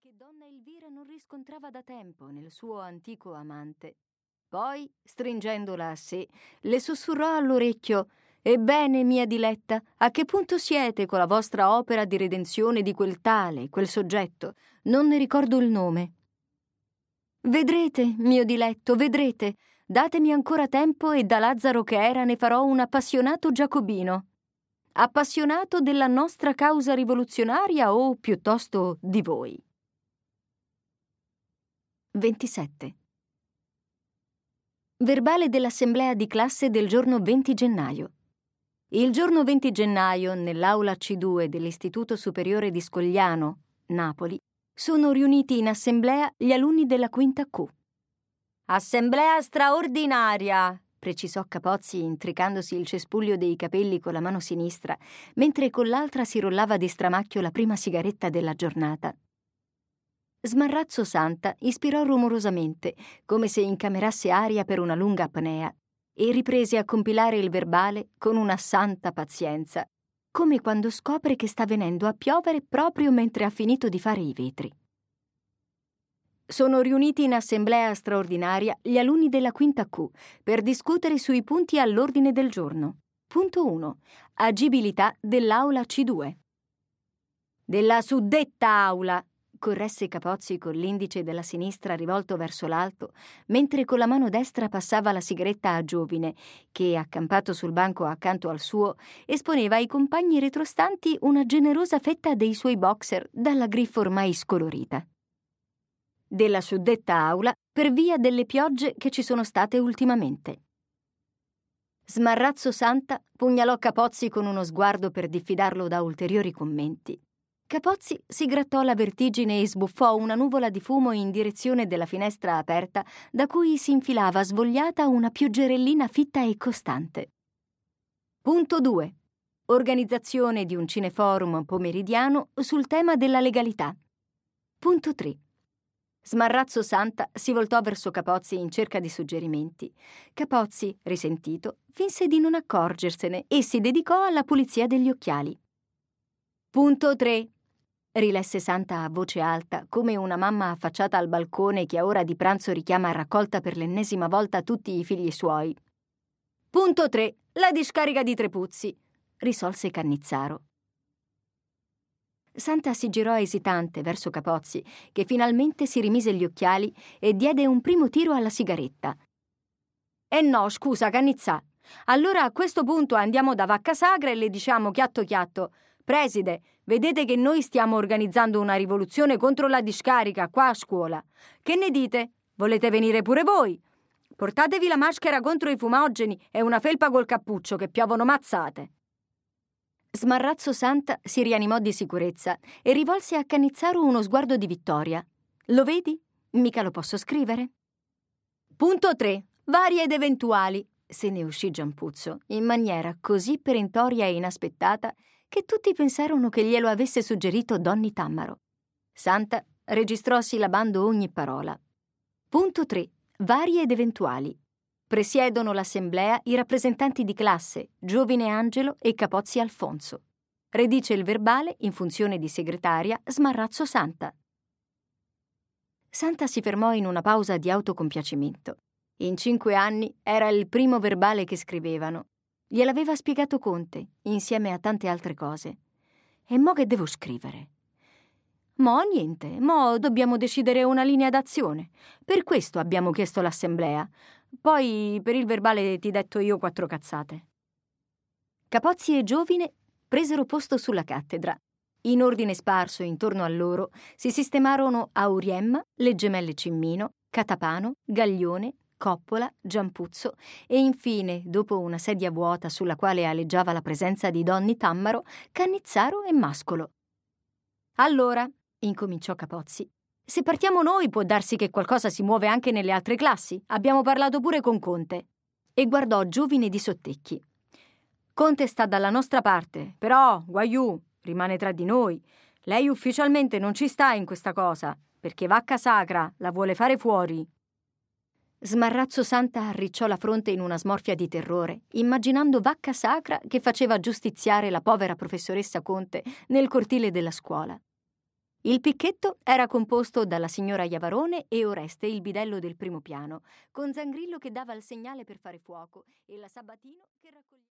che donna Elvira non riscontrava da tempo nel suo antico amante. Poi, stringendola a sé, le sussurrò all'orecchio: «Ebbene, mia diletta, a che punto siete con la vostra opera di redenzione di quel tale, quel soggetto? Non ne ricordo il nome». «Vedrete, mio diletto, vedrete. Datemi ancora tempo e da Lazzaro che era ne farò un appassionato giacobino. Appassionato della nostra causa rivoluzionaria o piuttosto di voi». 27. Verbale dell'assemblea di classe del giorno 20 gennaio. Il giorno 20 gennaio, nell'aula C2 dell'Istituto Superiore di Scogliano, Napoli, sono riuniti in assemblea gli alunni della quinta Q. «Assemblea straordinaria», precisò Capozzi intricandosi il cespuglio dei capelli con la mano sinistra, mentre con l'altra si rollava di stramacchio la prima sigaretta della giornata. Smarrazzo Santa ispirò rumorosamente, come se incamerasse aria per una lunga apnea, e riprese a compilare il verbale con una santa pazienza, come quando scopre che sta venendo a piovere proprio mentre ha finito di fare i vetri. Sono riuniti in assemblea straordinaria gli alunni della quinta Q per discutere sui punti all'ordine del giorno. Punto 1. Agibilità dell'aula C2. «Della suddetta aula», corresse Capozzi con l'indice della sinistra rivolto verso l'alto, mentre con la mano destra passava la sigaretta a Giovine, che, accampato sul banco accanto al suo, esponeva ai compagni retrostanti una generosa fetta dei suoi boxer dalla griffa ormai scolorita. «Della suddetta aula per via delle piogge che ci sono state ultimamente». Smarrazzo Santa pugnalò Capozzi con uno sguardo per diffidarlo da ulteriori commenti. Capozzi si grattò la vertigine e sbuffò una nuvola di fumo in direzione della finestra aperta da cui si infilava svogliata una pioggerellina fitta e costante. Punto 2. Organizzazione di un cineforum pomeridiano sul tema della legalità. Punto 3. Smarrazzo Santa si voltò verso Capozzi in cerca di suggerimenti. Capozzi, risentito, finse di non accorgersene e si dedicò alla pulizia degli occhiali. Punto 3. Rilesse Santa a voce alta, come una mamma affacciata al balcone che a ora di pranzo richiama a raccolta per l'ennesima volta tutti i figli suoi. Punto 3. La discarica di Trepuzzi, risolse Cannizzaro. Santa si girò esitante verso Capozzi, che finalmente si rimise gli occhiali e diede un primo tiro alla sigaretta. No, scusa, Cannizzà. Allora a questo punto andiamo da Vaccasagra e le diciamo chiatto chiatto: «Preside, vedete che noi stiamo organizzando una rivoluzione contro la discarica qua a scuola. Che ne dite? Volete venire pure voi? Portatevi la maschera contro i fumogeni e una felpa col cappuccio che piovono mazzate». Smarrazzo Santa si rianimò di sicurezza e rivolse a Cannizzaro uno sguardo di vittoria. «Lo vedi? Mica lo posso scrivere». Punto 3. Varie ed eventuali, se ne uscì Giampuzzo, in maniera così perentoria e inaspettata che tutti pensarono che glielo avesse suggerito Donny Tammaro. Santa registrò sillabando ogni parola. Punto 3. Varie ed eventuali. Presiedono l'assemblea i rappresentanti di classe, Giovine Angelo e Capozzi Alfonso. Redice il verbale, in funzione di segretaria, Smarrazzo Santa. Santa si fermò in una pausa di autocompiacimento. In 5 anni era il primo verbale che scrivevano. Gliel'aveva spiegato Conte, insieme a tante altre cose. E mo che devo scrivere? Mo niente, mo dobbiamo decidere una linea d'azione. Per questo abbiamo chiesto l'assemblea. Poi per il verbale ti detto io 4 cazzate. Capozzi e Giovine presero posto sulla cattedra. In ordine sparso intorno a loro si sistemarono Auriemma, le gemelle Cimmino, Catapano, Gaglione, Coppola, Giampuzzo e infine, dopo una sedia vuota sulla quale aleggiava la presenza di Donny Tammaro, Cannizzaro e Mascolo. «Allora», incominciò Capozzi, «se partiamo noi può darsi che qualcosa si muove anche nelle altre classi. Abbiamo parlato pure con Conte». E guardò Giovine di sottecchi. «Conte sta dalla nostra parte, però, guaiù, rimane tra di noi. Lei ufficialmente non ci sta in questa cosa, perché Vaccasagra la vuole fare fuori». Smarrazzo Santa arricciò la fronte in una smorfia di terrore, immaginando Vaccasagra che faceva giustiziare la povera professoressa Conte nel cortile della scuola. Il picchetto era composto dalla signora Iavarone e Oreste, il bidello del primo piano, con Zangrillo che dava il segnale per fare fuoco e la Sabatino che raccoglieva...